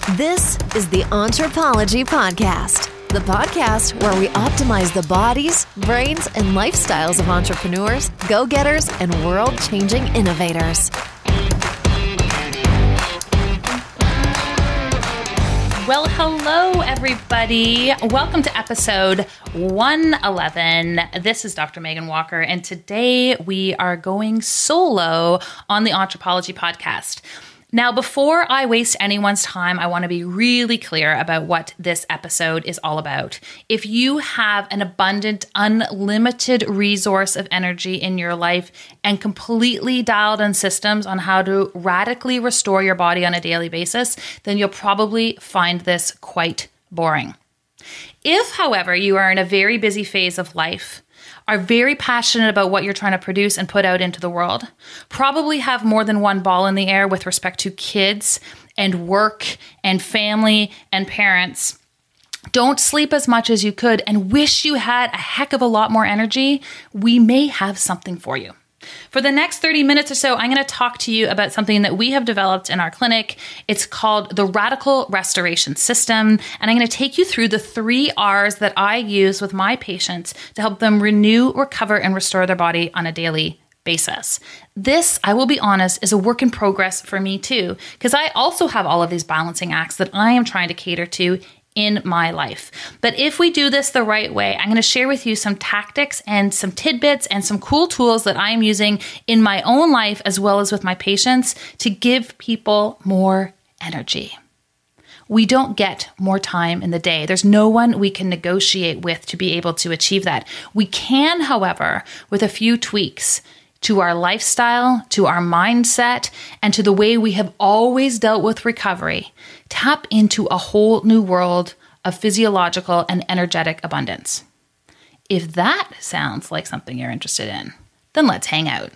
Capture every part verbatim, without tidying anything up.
This is the Entrepology Podcast, the podcast where we optimize the bodies, brains, and lifestyles of entrepreneurs, go-getters, and world-changing innovators. Well, hello, everybody. Welcome to episode one eleven. This is Doctor Megan Walker, and today we are going solo on the Entrepology Podcast. Now, before I waste anyone's time, I want to be really clear about what this episode is all about. If you have an abundant, unlimited resource of energy in your life and completely dialed in systems on how to radically restore your body on a daily basis, then you'll probably find this quite boring. If, however, you are in a very busy phase of life, are very passionate about what you're trying to produce and put out into the world, probably have more than one ball in the air with respect to kids and work and family and parents, don't sleep as much as you could, and wish you had a heck of a lot more energy, we may have something for you. For the next thirty minutes or so, I'm going to talk to you about something that we have developed in our clinic. It's called the Radical Restoration System, and I'm going to take you through the three R's that I use with my patients to help them renew, recover, and restore their body on a daily basis. This, I will be honest, is a work in progress for me too, because I also have all of these balancing acts that I am trying to cater to in my life. But if we do this the right way, I'm going to share with you some tactics and some tidbits and some cool tools that I am using in my own life as well as with my patients to give people more energy. We don't get more time in the day. There's no one we can negotiate with to be able to achieve that. We can, however, with a few tweaks to our lifestyle, to our mindset, and to the way we have always dealt with recovery, tap into a whole new world of physiological and energetic abundance. If that sounds like something you're interested in, then let's hang out.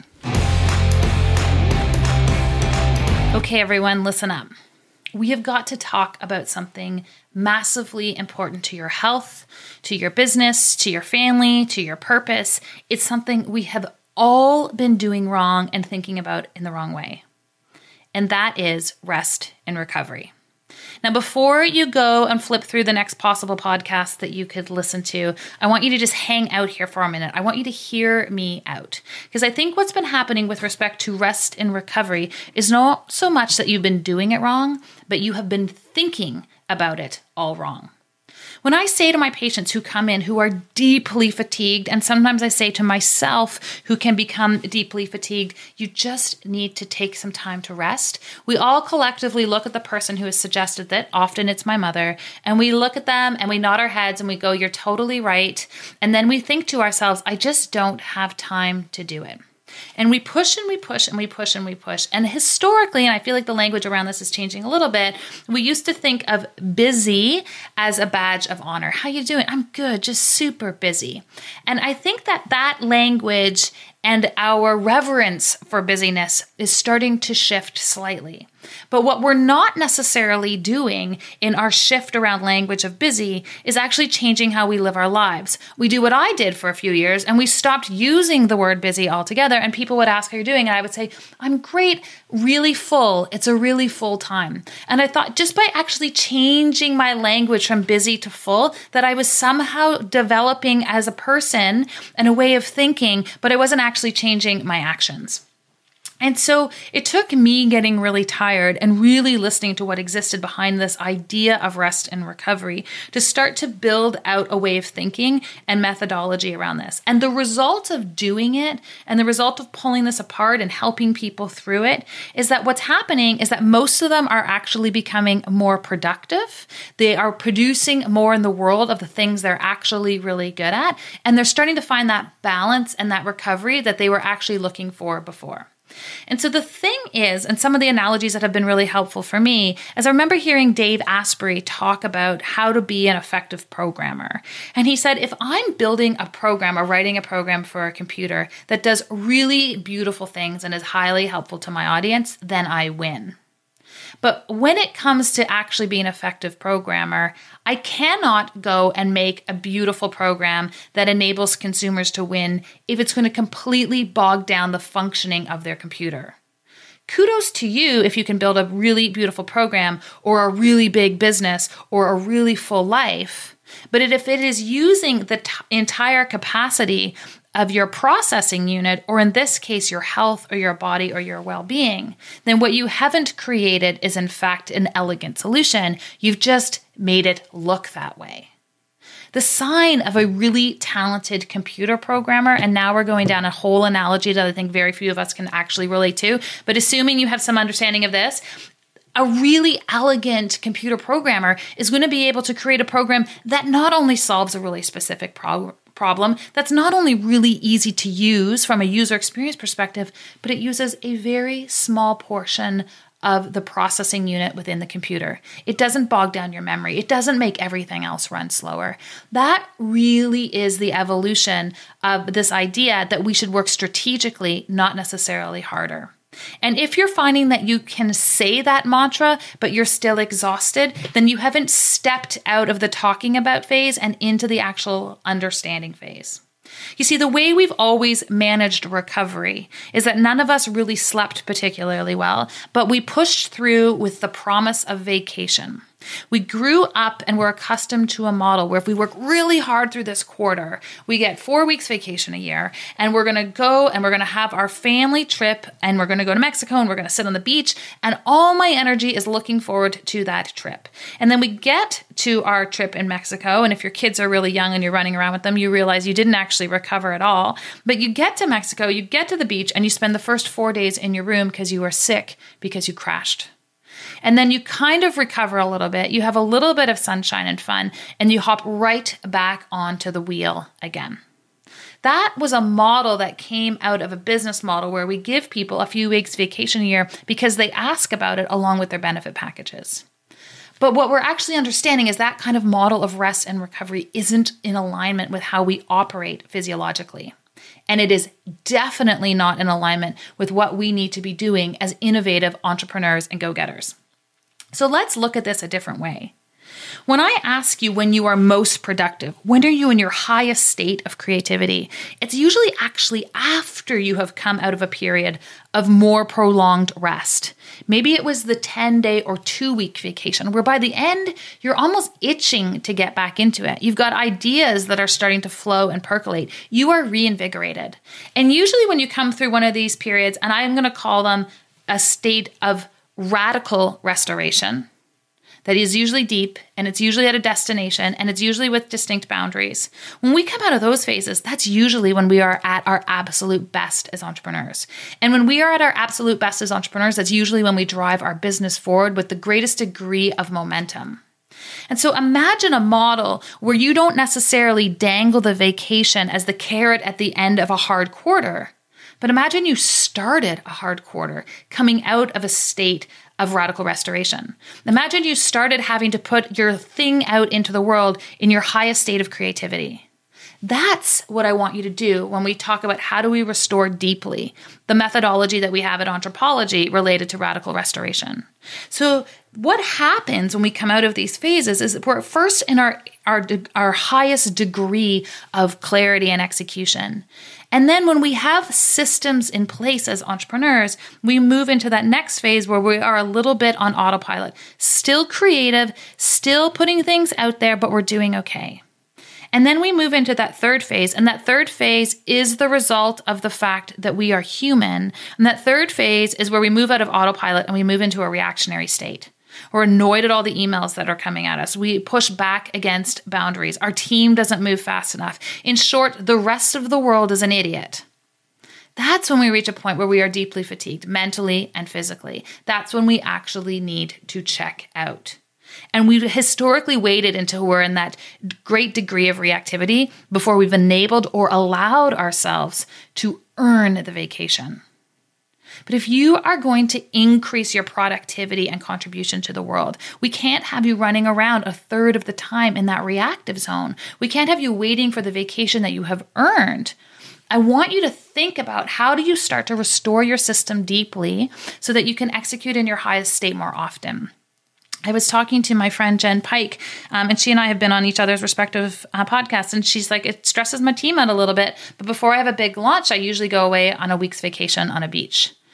Okay, everyone, listen up. We have got to talk about something massively important to your health, to your business, to your family, to your purpose. It's something we have all been doing wrong and thinking about in the wrong way. And that is rest and recovery. Now, before you go and flip through the next possible podcast that you could listen to, I want you to just hang out here for a minute. I want you to hear me out. Because I think what's been happening with respect to rest and recovery is not so much that you've been doing it wrong, but you have been thinking about it all wrong. When I say to my patients who come in who are deeply fatigued, and sometimes I say to myself who can become deeply fatigued, you just need to take some time to rest. We all collectively look at the person who has suggested that, often it's my mother, and we look at them and we nod our heads and we go, you're totally right. And then we think to ourselves, I just don't have time to do it. And we push and we push and we push and we push. And historically, and I feel like the language around this is changing a little bit, we used to think of busy as a badge of honor. How you doing? I'm good, just super busy. And I think that that language and our reverence for busyness is starting to shift slightly. But what we're not necessarily doing in our shift around language of busy is actually changing how we live our lives. We do what I did for a few years, and we stopped using the word busy altogether, and people would ask how you're doing, and I would say, I'm great, really full. It's a really full time. And I thought just by actually changing my language from busy to full, that I was somehow developing as a person and a way of thinking, but I wasn't actually changing my actions. And so it took me getting really tired and really listening to what existed behind this idea of rest and recovery to start to build out a way of thinking and methodology around this. And the result of doing it and the result of pulling this apart and helping people through it is that what's happening is that most of them are actually becoming more productive. They are producing more in the world of the things they're actually really good at. And they're starting to find that balance and that recovery that they were actually looking for before. And so the thing is, and some of the analogies that have been really helpful for me, is I remember hearing Dave Asprey talk about how to be an effective programmer. And he said, if I'm building a program or writing a program for a computer that does really beautiful things and is highly helpful to my audience, then I win. But when it comes to actually being an effective programmer, I cannot go and make a beautiful program that enables consumers to win if it's going to completely bog down the functioning of their computer. Kudos to you if you can build a really beautiful program or a really big business or a really full life. But if it is using the t- entire capacity of your processing unit, or in this case, your health or your body or your well-being, then what you haven't created is in fact an elegant solution. You've just made it look that way. The sign of a really talented computer programmer, and now we're going down a whole analogy that I think very few of us can actually relate to, but assuming you have some understanding of this, a really elegant computer programmer is going to be able to create a program that not only solves a really specific problem, problem that's not only really easy to use from a user experience perspective, but it uses a very small portion of the processing unit within the computer. It doesn't bog down your memory. It doesn't make everything else run slower. That really is the evolution of this idea that we should work strategically, not necessarily harder. And if you're finding that you can say that mantra, but you're still exhausted, then you haven't stepped out of the talking about phase and into the actual understanding phase. You see, the way we've always managed recovery is that none of us really slept particularly well, but we pushed through with the promise of vacation. We grew up and were accustomed to a model where if we work really hard through this quarter, we get four weeks vacation a year, and we're going to go and we're going to have our family trip, and we're going to go to Mexico, and we're going to sit on the beach, and all my energy is looking forward to that trip. And then we get to our trip in Mexico, and if your kids are really young and you're running around with them, you realize you didn't actually recover at all. But you get to Mexico, you get to the beach, and you spend the first four days in your room because you were sick because you crashed. And then you kind of recover a little bit. You have a little bit of sunshine and fun, and you hop right back onto the wheel again. That was a model that came out of a business model where we give people a few weeks vacation a year because they ask about it along with their benefit packages. But what we're actually understanding is that kind of model of rest and recovery isn't in alignment with how we operate physiologically. And it is definitely not in alignment with what we need to be doing as innovative entrepreneurs and go-getters. So let's look at this a different way. When I ask you when you are most productive, when are you in your highest state of creativity, it's usually actually after you have come out of a period of more prolonged rest. Maybe it was the ten-day or two-week vacation where by the end, you're almost itching to get back into it. You've got ideas that are starting to flow and percolate. You are reinvigorated. And usually when you come through one of these periods, and I'm going to call them a state of radical restoration, that is usually deep, and it's usually at a destination, and it's usually with distinct boundaries. When we come out of those phases, that's usually when we are at our absolute best as entrepreneurs. And when we are at our absolute best as entrepreneurs, that's usually when we drive our business forward with the greatest degree of momentum. And so imagine a model where you don't necessarily dangle the vacation as the carrot at the end of a hard quarter, but imagine you started a hard quarter coming out of a state of radical restoration. Imagine you started having to put your thing out into the world in your highest state of creativity. That's what I want you to do when we talk about how do we restore deeply, the methodology that we have at Anthropology related to radical restoration. So what happens when we come out of these phases is that we're first in our, our, our highest degree of clarity and execution. And then when we have systems in place as entrepreneurs, we move into that next phase where we are a little bit on autopilot, still creative, still putting things out there, but we're doing okay. And then we move into that third phase, and that third phase is the result of the fact that we are human. And that third phase is where we move out of autopilot and we move into a reactionary state. We're annoyed at all the emails that are coming at us. We push back against boundaries. Our team doesn't move fast enough. In short, the rest of the world is an idiot. That's when we reach a point where we are deeply fatigued, mentally and physically. That's when we actually need to check out. And we've historically waited until we're in that great degree of reactivity before we've enabled or allowed ourselves to earn the vacation. But if you are going to increase your productivity and contribution to the world, we can't have you running around a third of the time in that reactive zone. We can't have you waiting for the vacation that you have earned. I want you to think about how do you start to restore your system deeply so that you can execute in your highest state more often. I was talking to my friend Jen Pike, um, and she and I have been on each other's respective uh, podcasts, and she's like, it stresses my team out a little bit, but before I have a big launch, I usually go away on a week's vacation on a beach.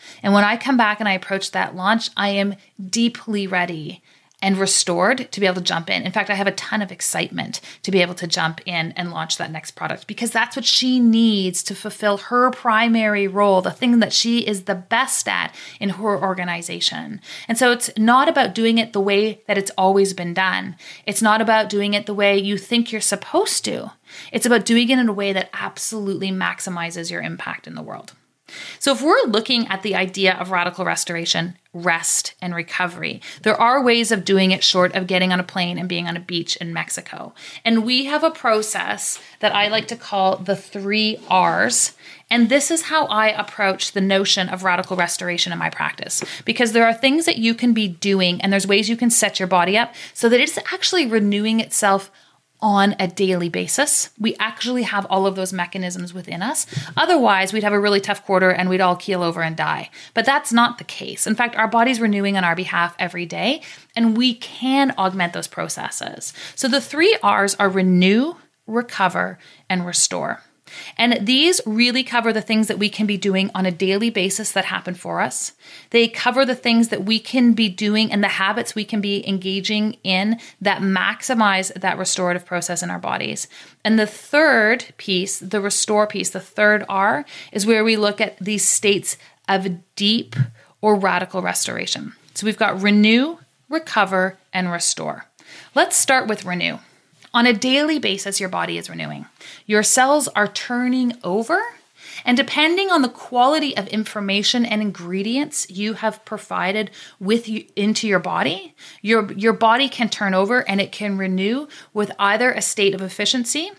And when I come back and I approach that launch, I am deeply ready and restored to be able to jump in. In fact, I have a ton of excitement to be able to jump in and launch that next product, because that's what she needs to fulfill her primary role, the thing that she is the best at in her organization. And so it's not about doing it the way that it's always been done. It's not about doing it the way you think you're supposed to. It's about doing it in a way that absolutely maximizes your impact in the world. So if we're looking at the idea of radical restoration, rest, and recovery, there are ways of doing it short of getting on a plane and being on a beach in Mexico. And we have a process that I like to call the three R's. And this is how I approach the notion of radical restoration in my practice, because there are things that you can be doing and there's ways you can set your body up so that it's actually renewing itself on a daily basis. We actually have all of those mechanisms within us. Otherwise, we'd have a really tough quarter and we'd all keel over and die. But that's not the case. In fact, our body's renewing on our behalf every day, and we can augment those processes. So the three R's are renew, recover, and restore. And these really cover the things that we can be doing on a daily basis that happen for us. They cover the things that we can be doing and the habits we can be engaging in that maximize that restorative process in our bodies. And the third piece, the restore piece, the third R, is where we look at these states of deep or radical restoration. So we've got renew, recover, and restore. Let's start with renew. On a daily basis, your body is renewing. Your cells are turning over, and depending on the quality of information and ingredients you have provided with you into your body, your, your body can turn over and it can renew with either a state of efficiency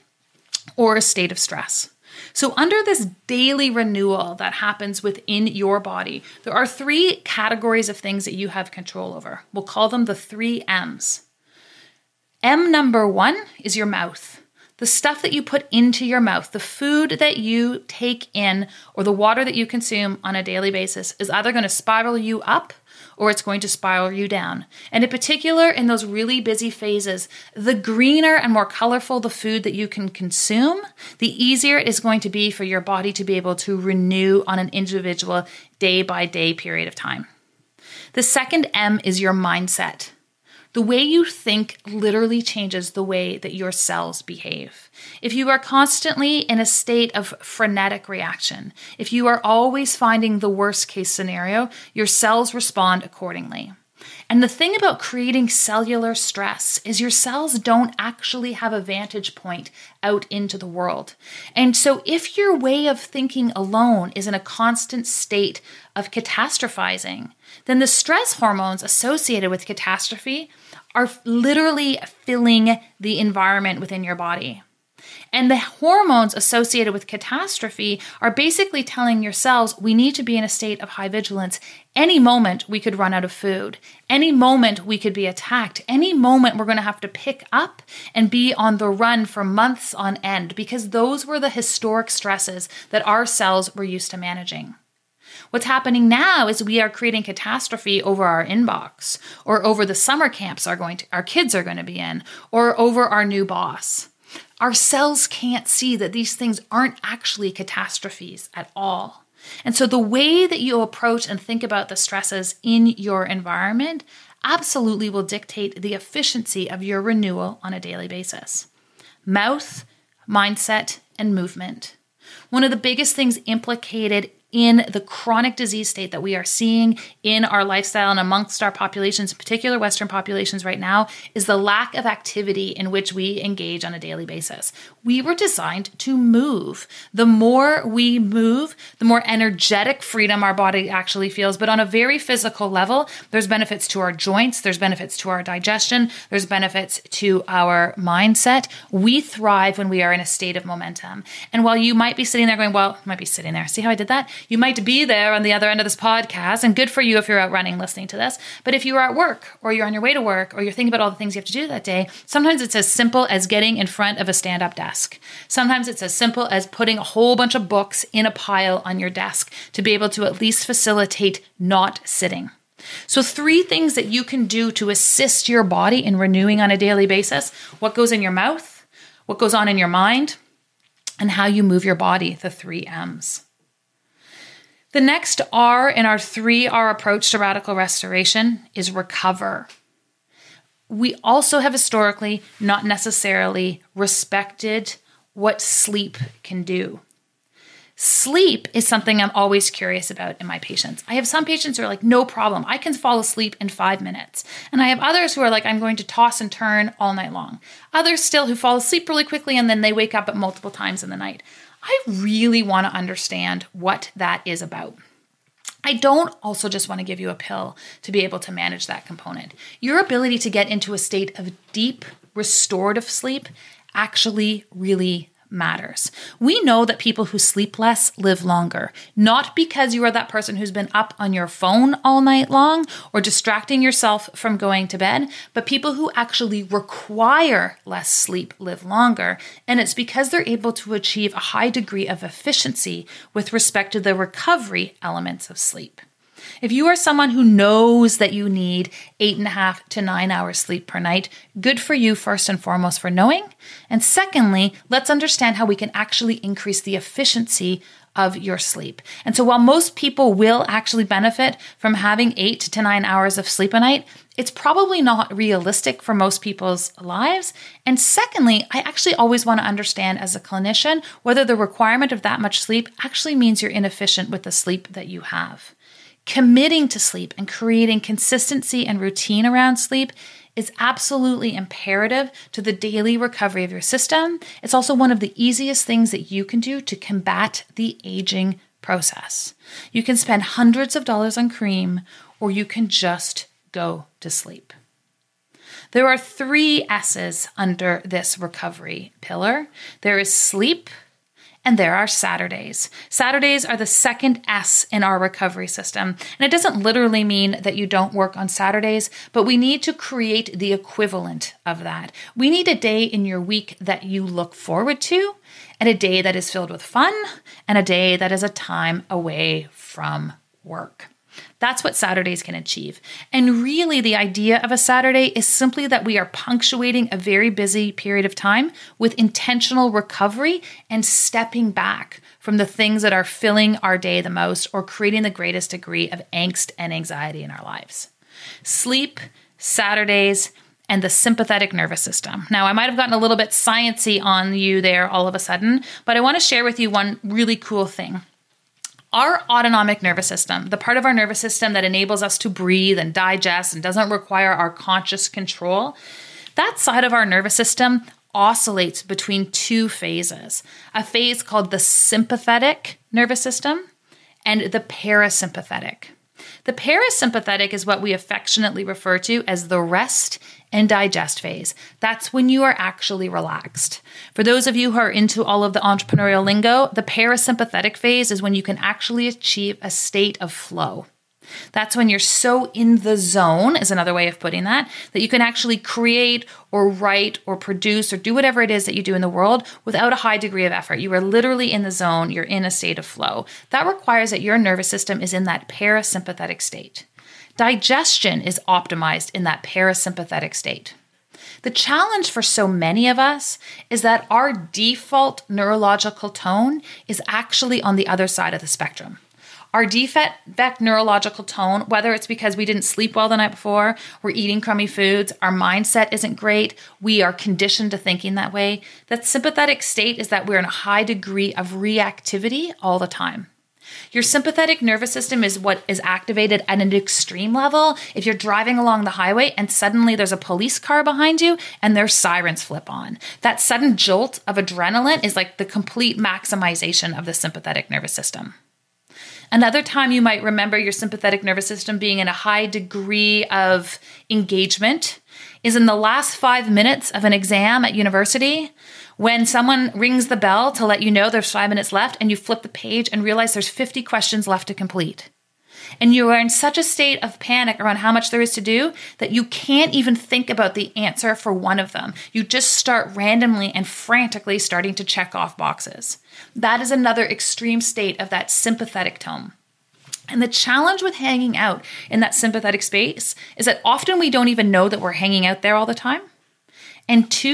or a state of stress. So under this daily renewal that happens within your body, there are three categories of things that you have control over. We'll call them the three M's. M number one is your mouth. The stuff that you put into your mouth, the food that you take in, or the water that you consume on a daily basis is either going to spiral you up or it's going to spiral you down. And in particular, in those really busy phases, the greener and more colorful the food that you can consume, the easier it is going to be for your body to be able to renew on an individual day-by-day period of time. The second M is your mindset. The way you think literally changes the way that your cells behave. If you are constantly in a state of frenetic reaction, if you are always finding the worst case scenario, your cells respond accordingly. And the thing about creating cellular stress is your cells don't actually have a vantage point out into the world. And so if your way of thinking alone is in a constant state of catastrophizing, then the stress hormones associated with catastrophe are literally filling the environment within your body. And the hormones associated with catastrophe are basically telling your cells, we need to be in a state of high vigilance. Any moment we could run out of food. Any moment we could be attacked. Any moment we're going to have to pick up and be on the run for months on end, because those were the historic stresses that our cells were used to managing. What's happening now is we are creating catastrophe over our inbox, or over the summer camps are going to, our kids are going to be in, or over our new boss. Our cells can't see that these things aren't actually catastrophes at all. And so the way that you approach and think about the stresses in your environment absolutely will dictate the efficiency of your renewal on a daily basis. Mouth, mindset, and movement. One of the biggest things implicated in the chronic disease state that we are seeing in our lifestyle and amongst our populations, in particular Western populations right now, is the lack of activity in which we engage on a daily basis. We were designed to move. The more we move, the more energetic freedom our body actually feels. But on a very physical level, there's benefits to our joints, there's benefits to our digestion, there's benefits to our mindset. We thrive when we are in a state of momentum. And while you might be sitting there going, well, I might be sitting there. See how I did that? You might be there on the other end of this podcast, and good for you if you're out running listening to this. But if you are at work, or you're on your way to work, or you're thinking about all the things you have to do that day, sometimes it's as simple as getting in front of a stand-up desk. Sometimes it's as simple as putting a whole bunch of books in a pile on your desk to be able to at least facilitate not sitting. So three things that you can do to assist your body in renewing on a daily basis: what goes in your mouth, what goes on in your mind, and how you move your body, the three M's. The next R in our three R approach to radical restoration is recover. We also have historically not necessarily respected what sleep can do. Sleep is something I'm always curious about in my patients. I have some patients who are like, no problem, I can fall asleep in five minutes. And I have others who are like, I'm going to toss and turn all night long. Others still who fall asleep really quickly and then they wake up at multiple times in the night. I really want to understand what that is about. I don't also just want to give you a pill to be able to manage that component. Your ability to get into a state of deep restorative sleep actually really matters. We know that people who sleep less live longer, not because you are that person who's been up on your phone all night long or distracting yourself from going to bed, but people who actually require less sleep live longer. And it's because they're able to achieve a high degree of efficiency with respect to the recovery elements of sleep. If you are someone who knows that you need eight and a half to nine hours sleep per night, good for you first and foremost for knowing. And secondly, let's understand how we can actually increase the efficiency of your sleep. And so while most people will actually benefit from having eight to nine hours of sleep a night, it's probably not realistic for most people's lives. And secondly, I actually always want to understand as a clinician whether the requirement of that much sleep actually means you're inefficient with the sleep that you have. Committing to sleep and creating consistency and routine around sleep is absolutely imperative to the daily recovery of your system. It's also one of the easiest things that you can do to combat the aging process. You can spend hundreds of dollars on cream, or you can just go to sleep. There are three S's under this recovery pillar. There is sleep, and there are Saturdays. Saturdays are the second S in our recovery system. And it doesn't literally mean that you don't work on Saturdays, but we need to create the equivalent of that. We need a day in your week that you look forward to, and a day that is filled with fun, and a day that is a time away from work. That's what Saturdays can achieve. And really, the idea of a Saturday is simply that we are punctuating a very busy period of time with intentional recovery and stepping back from the things that are filling our day the most or creating the greatest degree of angst and anxiety in our lives. Sleep, Saturdays, and the sympathetic nervous system. Now, I might have gotten a little bit sciencey on you there all of a sudden, but I want to share with you one really cool thing. Our autonomic nervous system, the part of our nervous system that enables us to breathe and digest and doesn't require our conscious control, that side of our nervous system oscillates between two phases. A phase called the sympathetic nervous system and the parasympathetic. The parasympathetic is what we affectionately refer to as the rest and digest phase. That's when you are actually relaxed. For those of you who are into all of the entrepreneurial lingo, the parasympathetic phase is when you can actually achieve a state of flow. That's when you're so in the zone, is another way of putting that, that you can actually create or write or produce or do whatever it is that you do in the world without a high degree of effort. You are literally in the zone. You're in a state of flow. That requires that your nervous system is in that parasympathetic state. Digestion is optimized in that parasympathetic state. The challenge for so many of us is that our default neurological tone is actually on the other side of the spectrum. Our default neurological tone, whether it's because we didn't sleep well the night before, we're eating crummy foods, our mindset isn't great, we are conditioned to thinking that way, that sympathetic state is that we're in a high degree of reactivity all the time. Your sympathetic nervous system is what is activated at an extreme level if you're driving along the highway and suddenly there's a police car behind you and their sirens flip on. That sudden jolt of adrenaline is like the complete maximization of the sympathetic nervous system. Another time you might remember your sympathetic nervous system being in a high degree of engagement is in the last five minutes of an exam at university when someone rings the bell to let you know there's five minutes left and you flip the page and realize there's fifty questions left to complete. And you are in such a state of panic around how much there is to do that you can't even think about the answer for one of them. You just start randomly and frantically starting to check off boxes. That is another extreme state of that sympathetic tone. And the challenge with hanging out in that sympathetic space is that often we don't even know that we're hanging out there all the time. And two,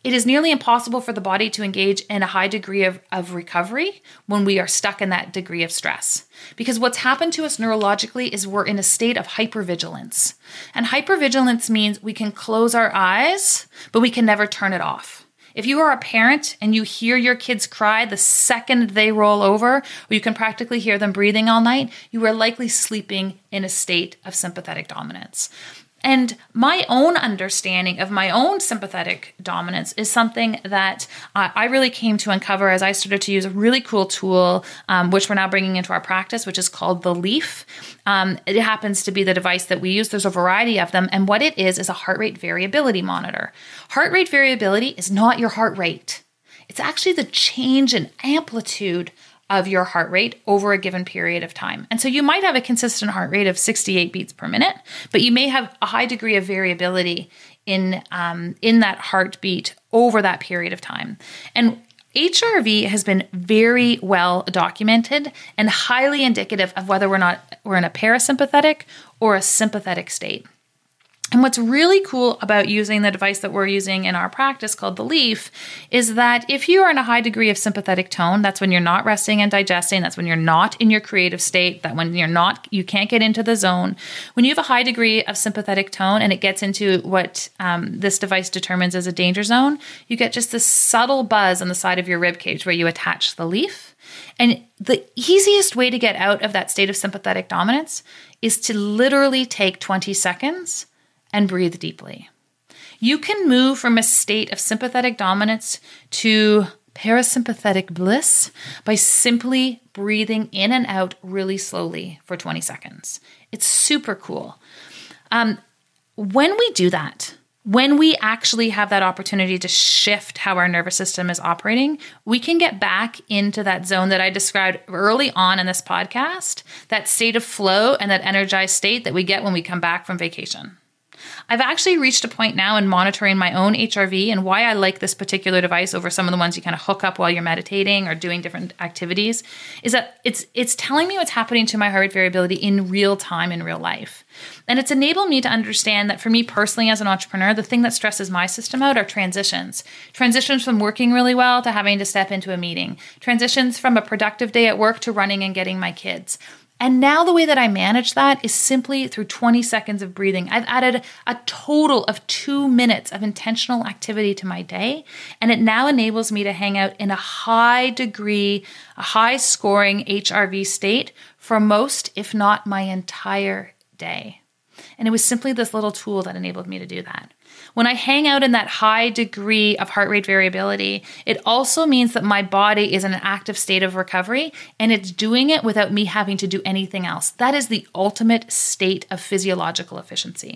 It is nearly impossible for the body to engage in a high degree of, of recovery when we are stuck in that degree of stress. Because what's happened to us neurologically is we're in a state of hypervigilance. And hypervigilance means we can close our eyes, but we can never turn it off. If you are a parent and you hear your kids cry the second they roll over, or you can practically hear them breathing all night, you are likely sleeping in a state of sympathetic dominance. And my own understanding of my own sympathetic dominance is something that uh, I really came to uncover as I started to use a really cool tool, um, which we're now bringing into our practice, which is called the Leaf. Um, it happens to be the device that we use. There's a variety of them. And what it is, is a heart rate variability monitor. Heart rate variability is not your heart rate. It's actually the change in amplitude of your heart rate over a given period of time. And so you might have a consistent heart rate of sixty-eight beats per minute, but you may have a high degree of variability in, um, in that heartbeat over that period of time. And H R V has been very well documented and highly indicative of whether we're not we're in a parasympathetic or a sympathetic state. And what's really cool about using the device that we're using in our practice called the Leaf is that if you are in a high degree of sympathetic tone, that's when you're not resting and digesting, that's when you're not in your creative state, that when you're not, you can't get into the zone. When you have a high degree of sympathetic tone and it gets into what um, this device determines as a danger zone, you get just this subtle buzz on the side of your rib cage where you attach the Leaf. And the easiest way to get out of that state of sympathetic dominance is to literally take twenty seconds and breathe deeply. You can move from a state of sympathetic dominance to parasympathetic bliss by simply breathing in and out really slowly for twenty seconds. It's super cool. Um, when we do that, when we actually have that opportunity to shift how our nervous system is operating, we can get back into that zone that I described early on in this podcast, that state of flow and that energized state that we get when we come back from vacation. I've actually reached a point now in monitoring my own H R V, and why I like this particular device over some of the ones you kind of hook up while you're meditating or doing different activities is that it's it's telling me what's happening to my heart rate variability in real time, in real life. And it's enabled me to understand that for me personally as an entrepreneur, the thing that stresses my system out are transitions. Transitions from working really well to having to step into a meeting. Transitions from a productive day at work to running and getting my kids. And now the way that I manage that is simply through twenty seconds of breathing. I've added a total of two minutes of intentional activity to my day, and it now enables me to hang out in a high degree, a high scoring H R V state for most, if not my entire day. And it was simply this little tool that enabled me to do that. When I hang out in that high degree of heart rate variability, it also means that my body is in an active state of recovery, and it's doing it without me having to do anything else. That is the ultimate state of physiological efficiency.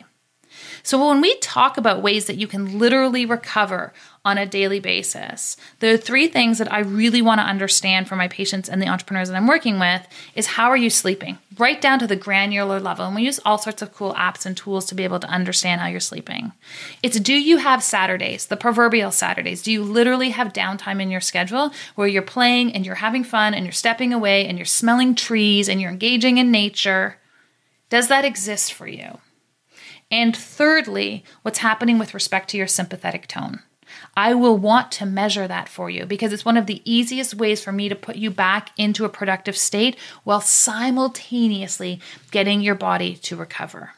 So when we talk about ways that you can literally recover on a daily basis, there are three things that I really want to understand for my patients and the entrepreneurs that I'm working with is how are you sleeping? Right down to the granular level. And we use all sorts of cool apps and tools to be able to understand how you're sleeping. It's do you have Saturdays, the proverbial Saturdays? Do you literally have downtime in your schedule where you're playing and you're having fun and you're stepping away and you're smelling trees and you're engaging in nature? Does that exist for you? And thirdly, what's happening with respect to your sympathetic tone? I will want to measure that for you because it's one of the easiest ways for me to put you back into a productive state while simultaneously getting your body to recover.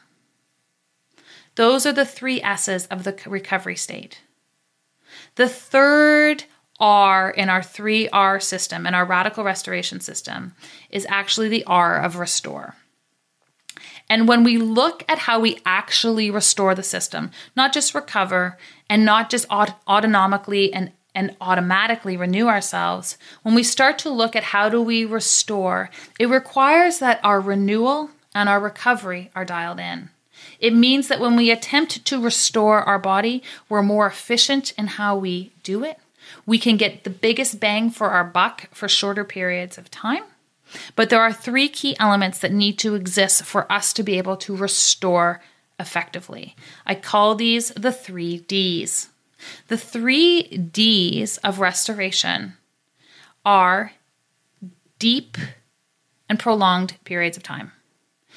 Those are the three S's of the recovery state. The third R in our three R system, in our radical restoration system, is actually the R of restore. And when we look at how we actually restore the system, not just recover and not just aut- autonomically and, and automatically renew ourselves, when we start to look at how do we restore, it requires that our renewal and our recovery are dialed in. It means that when we attempt to restore our body, we're more efficient in how we do it. We can get the biggest bang for our buck for shorter periods of time. But there are three key elements that need to exist for us to be able to restore effectively. I call these the three Ds. The three Ds of restoration are deep and prolonged periods of time.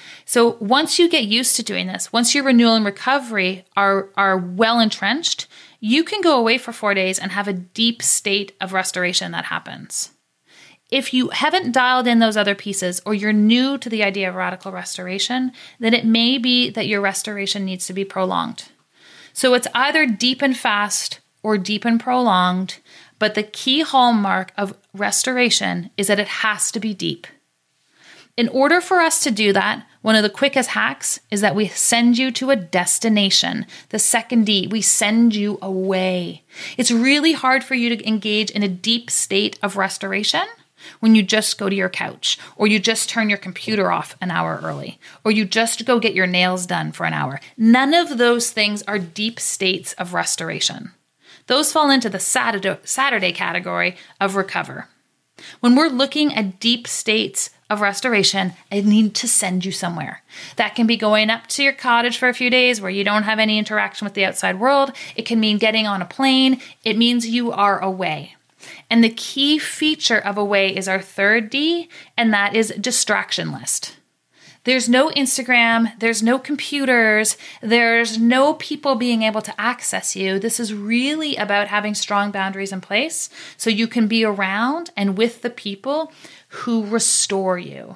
So once you get used to doing this, once your renewal and recovery are, are well entrenched, you can go away for four days and have a deep state of restoration that happens. If you haven't dialed in those other pieces, or you're new to the idea of radical restoration, then it may be that your restoration needs to be prolonged. So it's either deep and fast or deep and prolonged, but the key hallmark of restoration is that it has to be deep. In order for us to do that, one of the quickest hacks is that we send you to a destination. The second D, we send you away. It's really hard for you to engage in a deep state of restoration when you just go to your couch, or you just turn your computer off an hour early, or you just go get your nails done for an hour. None of those things are deep states of restoration. Those fall into the Saturday, Saturday category of recover. When we're looking at deep states of restoration, I need to send you somewhere. That can be going up to your cottage for a few days where you don't have any interaction with the outside world. It can mean getting on a plane. It means you are away. And the key feature of away is our third D, and that is distraction list. There's no Instagram, there's no computers, there's no people being able to access you. This is really about having strong boundaries in place so you can be around and with the people who restore you.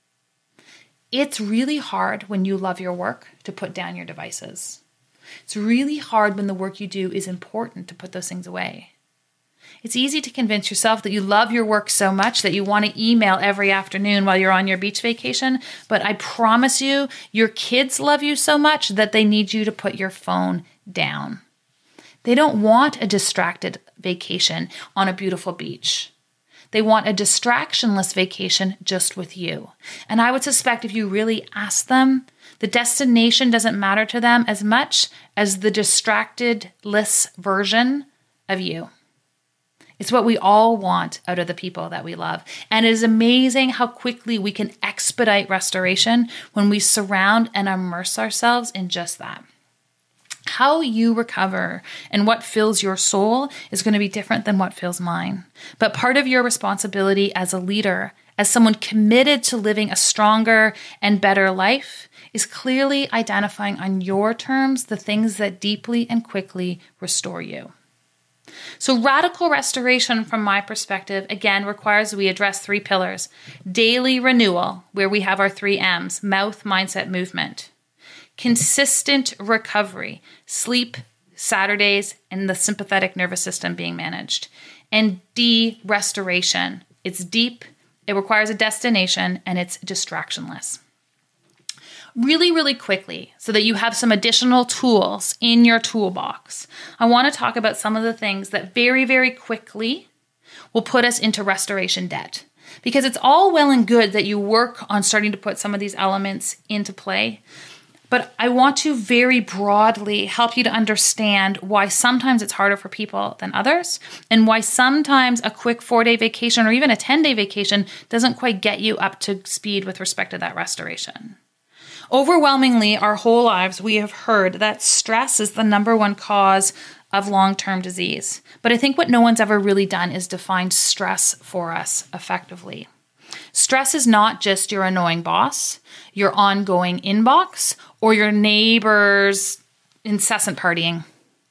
It's really hard when you love your work to put down your devices. It's really hard when the work you do is important to put those things away. It's easy to convince yourself that you love your work so much that you want to email every afternoon while you're on your beach vacation. But I promise you, your kids love you so much that they need you to put your phone down. They don't want a distracted vacation on a beautiful beach. They want a distractionless vacation just with you. And I would suspect if you really ask them, the destination doesn't matter to them as much as the distracted-less version of you. It's what we all want out of the people that we love. And it is amazing how quickly we can expedite restoration when we surround and immerse ourselves in just that. How you recover and what fills your soul is going to be different than what fills mine. But part of your responsibility as a leader, as someone committed to living a stronger and better life, is clearly identifying on your terms the things that deeply and quickly restore you. So radical restoration, from my perspective, again, requires we address three pillars. Daily renewal, where we have our three M's, mouth, mindset, movement. Consistent recovery, sleep, Saturdays, and the sympathetic nervous system being managed. And D, restoration. It's deep, it requires a destination, and it's distractionless. Really, really quickly, so that you have some additional tools in your toolbox, I want to talk about some of the things that very, very quickly will put us into restoration debt. Because it's all well and good that you work on starting to put some of these elements into play, but I want to very broadly help you to understand why sometimes it's harder for people than others, and why sometimes a quick four-day vacation or even a ten-day vacation doesn't quite get you up to speed with respect to that restoration. Overwhelmingly, our whole lives, we have heard that stress is the number one cause of long-term disease. But I think what no one's ever really done is define stress for us effectively. Stress is not just your annoying boss, your ongoing inbox, or your neighbor's incessant partying.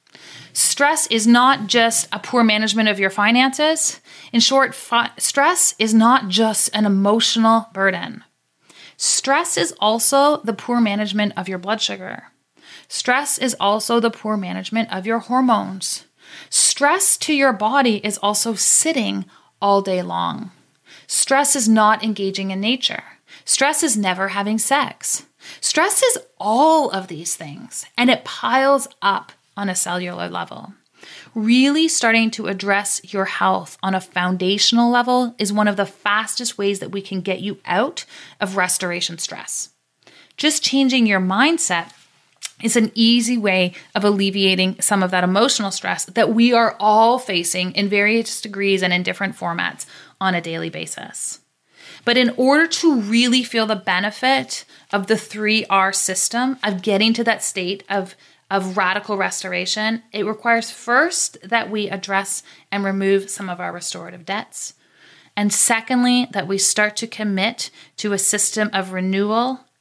Stress is not just a poor management of your finances. In short, fi- stress is not just an emotional burden. Stress is also the poor management of your blood sugar. Stress is also the poor management of your hormones. Stress to your body is also sitting all day long. Stress is not engaging in nature. Stress is never having sex. Stress is all of these things, and it piles up on a cellular level. Really starting to address your health on a foundational level is one of the fastest ways that we can get you out of restoration stress. Just changing your mindset is an easy way of alleviating some of that emotional stress that we are all facing in various degrees and in different formats on a daily basis. But in order to really feel the benefit of the three R system, of getting to that state of of radical restoration, it requires first that we address and remove some of our restorative debts. And secondly, that we start to commit to a system of renewal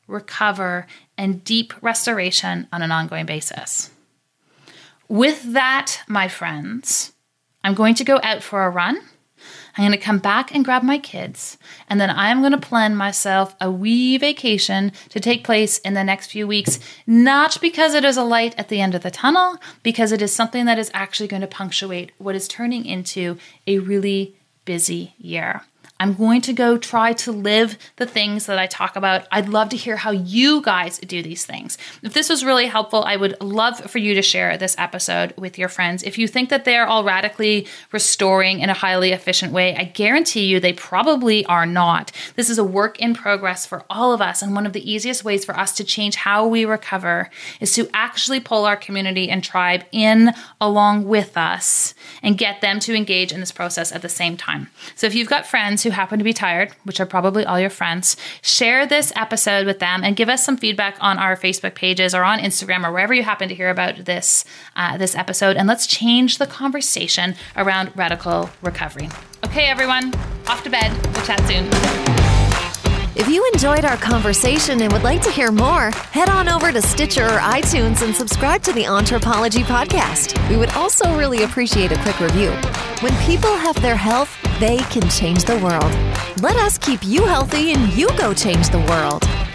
recover, and deep restoration on an ongoing basis. With that, my friends, I'm going to go out for a run. I'm going to come back and grab my kids, and then I'm going to plan myself a wee vacation to take place in the next few weeks, not because it is a light at the end of the tunnel, because it is something that is actually going to punctuate what is turning into a really busy year. I'm going to go try to live the things that I talk about. I'd love to hear how you guys do these things. If this was really helpful, I would love for you to share this episode with your friends. If you think that they're all radically restoring in a highly efficient way, I guarantee you they probably are not. This is a work in progress for all of us. And one of the easiest ways for us to change how we recover is to actually pull our community and tribe in along with us and get them to engage in this process at the same time. So if you've got friends who happen to be tired, which are probably all your friends, share this episode with them and give us some feedback on our Facebook pages or on Instagram or wherever you happen to hear about this uh, this episode. And let's change the conversation around radical recovery. Okay, everyone, off to bed. We'll chat soon. If you enjoyed our conversation and would like to hear more, head on over to Stitcher or iTunes and subscribe to the Anthropology Podcast. We would also really appreciate a quick review. When people have their health, they can change the world. Let us keep you healthy and you go change the world.